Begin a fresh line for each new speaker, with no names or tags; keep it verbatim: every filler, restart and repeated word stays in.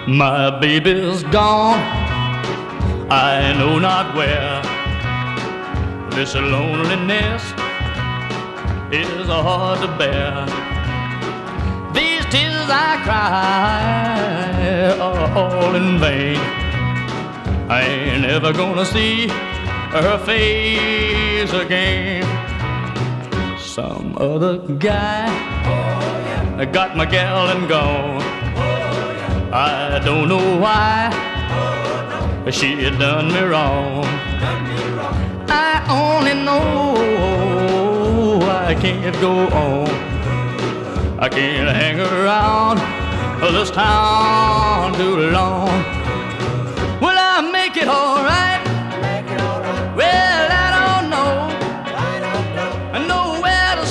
My baby's gone, I know not where. This loneliness is hard to bear. These tears I cry are all in vain. I ain't never gonna see her face again. Some other guy oh, yeah. got my gal and gone. Oh, yeah. I don't know why oh, no. she done me wrong. Done me wrong. I only know I can't go on. I can't hang around this town too long.